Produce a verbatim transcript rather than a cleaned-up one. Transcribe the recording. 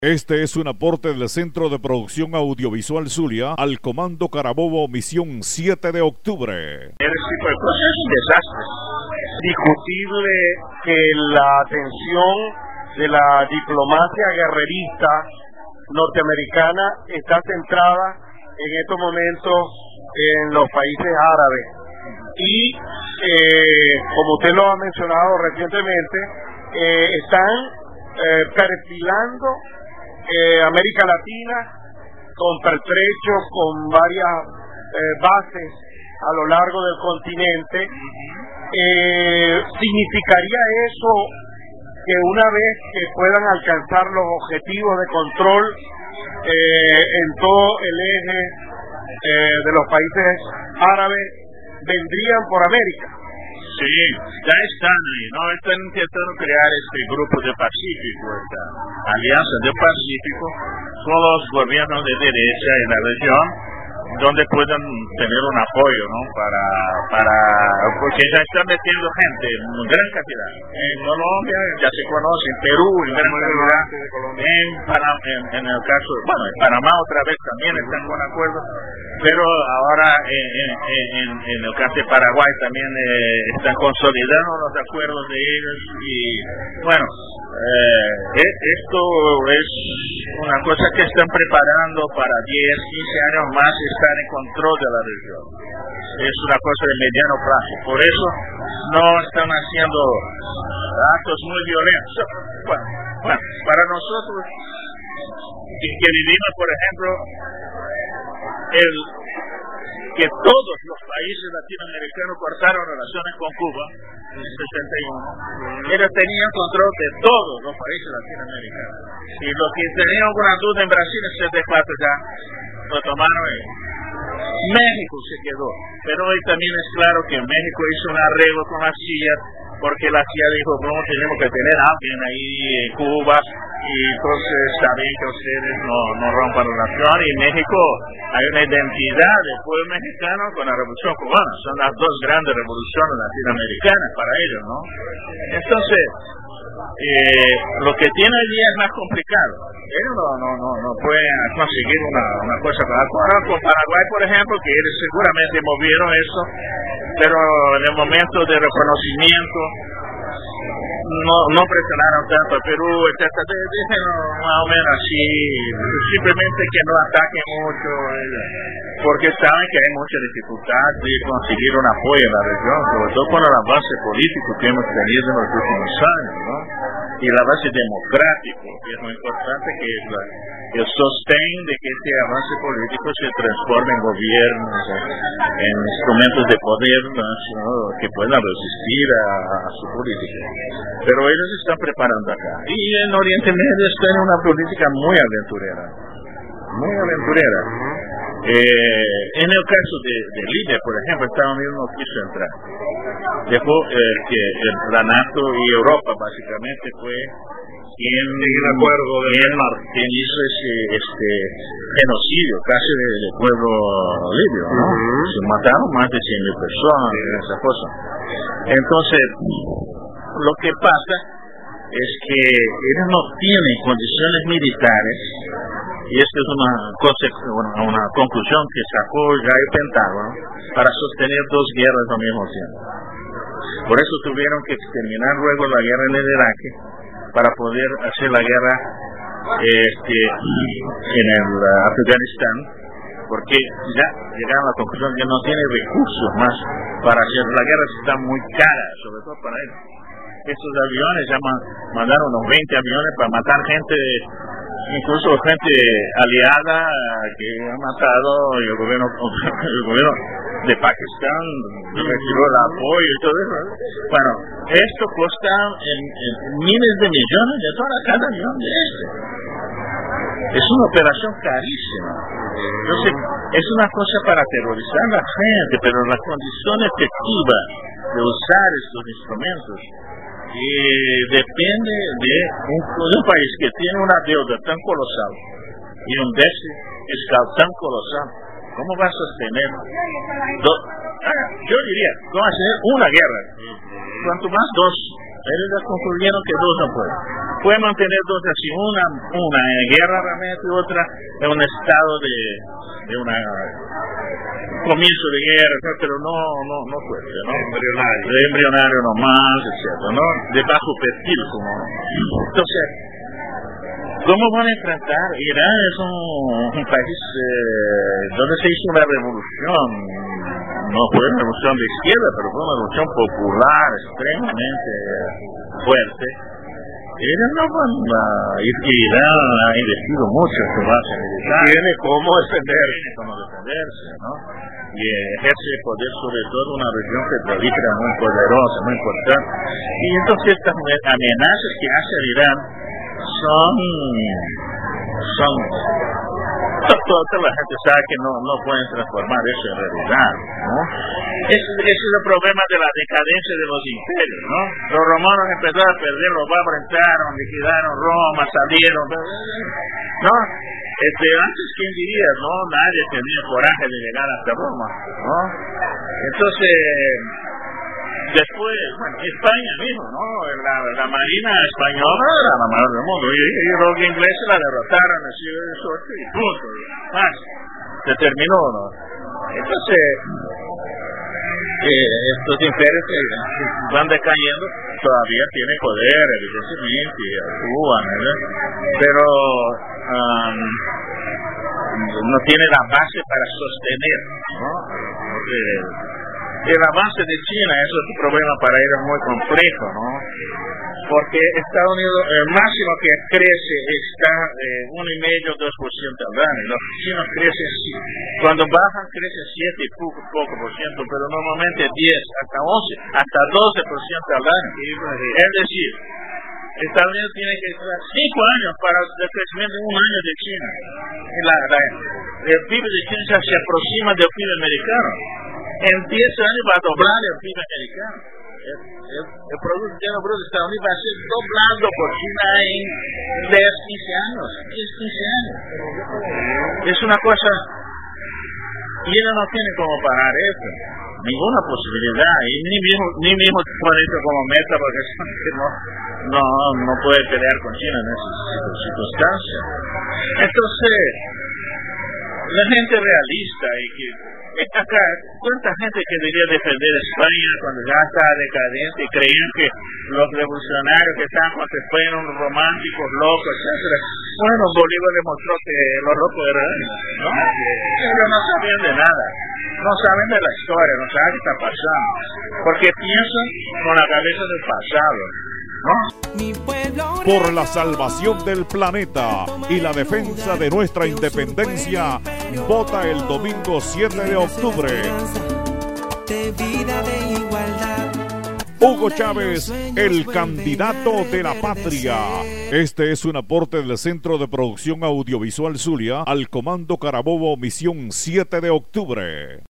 Este es un aporte del Centro de Producción Audiovisual Zulia al Comando Carabobo Misión siete de octubre. Ese tipo de cosas es un desastre. Discutible que la atención de la diplomacia guerrerista norteamericana está centrada en estos momentos en los países árabes. Y eh, como usted lo ha mencionado recientemente, eh, están eh, perfilando Eh, América Latina con pertrechos, con varias eh, bases a lo largo del continente. Eh, ¿Significaría eso que una vez que puedan alcanzar los objetivos de control eh, en todo el eje eh, de los países árabes, vendrían por América? Sí, ya están ahí, ¿no? Están intentando crear este grupo de Pacífico, esta alianza del Pacífico, con los gobiernos de derecha en la región, donde puedan tener un apoyo, ¿no? Para, para, porque ya están metiendo gente en gran cantidad. En Colombia ya se conoce, en Perú en gran cantidad, en Panamá, en, en el caso, bueno, en Panamá otra vez también están con acuerdo, pero ahora en, en, en, en el caso de Paraguay también eh, están consolidando los acuerdos de ellos y, bueno, eh, esto es una cosa que están preparando para diez, quince años más estar en control de la región. Es una cosa de mediano plazo, por eso no están haciendo actos muy violentos. Bueno, bueno para nosotros que, que vivimos, por ejemplo, el que todos los países latinoamericanos cortaron relaciones con Cuba en el sesenta y uno. Ellos tenían control de todos los países latinoamericanos. Y los que tenían alguna duda en Brasil en setenta y cuatro ya lo tomaron ellos. México se quedó, pero hoy también es claro que México hizo un arreglo con la C I A, porque la C I A dijo, no, tenemos que tener a alguien ahí en Cuba, y entonces está bien que ustedes no, no rompan relación, y México, hay una identidad del pueblo mexicano con la Revolución Cubana, son las dos grandes revoluciones latinoamericanas para ellos, ¿no? Entonces, eh, lo que tiene hoy día es más complicado. Ellos no, no, no, no pueden conseguir una, una cosa para con Paraguay, por ejemplo, que ellos seguramente movieron eso, pero en el momento de reconocimiento no, no presionaron tanto a Perú, etcétera. Dicen más o menos así, simplemente que no ataquen mucho, porque saben que hay mucha dificultad de conseguir un apoyo en la región, sobre todo con el avance político que hemos tenido en los últimos años, ¿no? Y el avance democrático, que es muy importante, que es la, el sostén de que este avance político se transforme en gobiernos, en, en instrumentos de poder, ¿no? Que puedan resistir a, a su política. Pero ellos están preparando acá. Y en Oriente Medio están en una política muy aventurera, muy aventurera. Eh, en el caso de, de Libia, por ejemplo, Estados Unidos no quiso entrar. Dejó eh, que el, la NATO y Europa básicamente fue quien, el acuerdo de quien, quien hizo ese este genocidio casi del de pueblo libio, ¿no? Uh-huh. Se mataron más de cien mil personas, uh-huh. Esa cosa. Entonces, lo que pasa es que ellos no tienen condiciones militares, y esta es una, una, una conclusión que sacó ya el Pentágono, para sostener dos guerras al mismo tiempo. Por eso tuvieron que terminar luego la guerra en el Irak para poder hacer la guerra este, en el Afganistán, porque ya llegaron a la conclusión que no tiene recursos más para hacer la guerra, está muy cara, sobre todo para ellos. Estos aviones ya mandaron unos veinte aviones para matar gente, incluso gente aliada que han matado, y el gobierno, el gobierno de Pakistán retiró el apoyo y todo eso. Bueno, esto cuesta en, en miles de millones de dólares cada avión de este. Es una operación carísima. Entonces, es una cosa para aterrorizar a la gente, pero la condición efectiva de usar estos instrumentos eh, depende de un, de un país que tiene una deuda tan colosal y un déficit fiscal tan colosal. ¿Cómo va a sostener? Do, ah, yo diría, ¿cómo va a hacer una guerra? Cuanto más dos. Ellos ya concluyeron que dos no pueden. puede mantener dos así, una, una en guerra realmente y otra en un estado de, de una comienzo de guerra, pero no, no, no fuerte, ¿no? Embrionario. De embrionario nomás, etcétera, ¿no? De bajo perfil, como. Entonces, ¿cómo van a enfrentar? Irán es un, un país eh, donde se hizo una revolución, no fue una revolución de izquierda, pero fue una revolución popular extremadamente fuerte. Irán no van a, Irán ha investido mucho en su base militar. Tiene cómo defenderse. Tiene cómo defenderse, ¿no? Y ejerce poder sobre todo una región petrolífera muy poderosa, muy importante. Y entonces estas amenazas que hace el Irán son, son, toda, toda la gente sabe que no, no pueden transformar eso en realidad, ¿no? Ese, ese es el problema de la decadencia de los imperios, ¿no? Los romanos empezaron a perder, los bárbaros entraron, liquidaron Roma, salieron, ¿no? Este, antes, ¿quién diría, no? Nadie tenía coraje de llegar hasta Roma, ¿no? Entonces, después, bueno, España mismo, ¿no? La, la marina española era la mayor del mundo, y, y los ingleses la derrotaron, así de suerte, y punto, más, se terminó, ¿no? Entonces, eh, estos imperios que van decayendo todavía tienen poder, evidentemente, y actúan, ¿verdad? Pero um, no tiene la base para sostener, ¿no? Porque el avance de China es otro problema para ellos muy complejo, ¿no? Porque Estados Unidos, el máximo que crece está eh, uno y medio, dos por ciento al año. Los chinos crecen, cuando bajan crecen siete y poco, poco por ciento, pero normalmente diez, hasta once, hasta doce por ciento al año. Es decir, Estados Unidos tiene que esperar cinco años para el crecimiento de un año de China. La, la, el P I B de China se aproxima del P I B americano. En diez años va a doblar el P I B americano. El, el, el Producto Interno Bruto de Estados Unidos va a ser doblado por China en diez, quince años. diez, quince años. Es una cosa. Y ellos no tienen cómo parar eso. Ninguna posibilidad. Y ni mismo, ni mismo ponen esto como meta porque no, no, no puede pelear con China en esas circunstancias. Entonces, la gente realista y que acá, ¿cuánta gente que debería defender España cuando ya está decadente y creían que los revolucionarios que estaban contra España eran románticos, locos, etcétera? Bueno, Bolívar demostró que los locos eran, ¿no? Ellos no sabían de nada, no saben de la historia, no saben qué está pasando, porque piensan con la cabeza del pasado, ¿no? Por la salvación del planeta y la defensa de nuestra independencia, vota el domingo siete de octubre. Hugo Chávez, el candidato de la patria. Este es un aporte del Centro de Producción Audiovisual Zulia al Comando Carabobo Misión siete de octubre.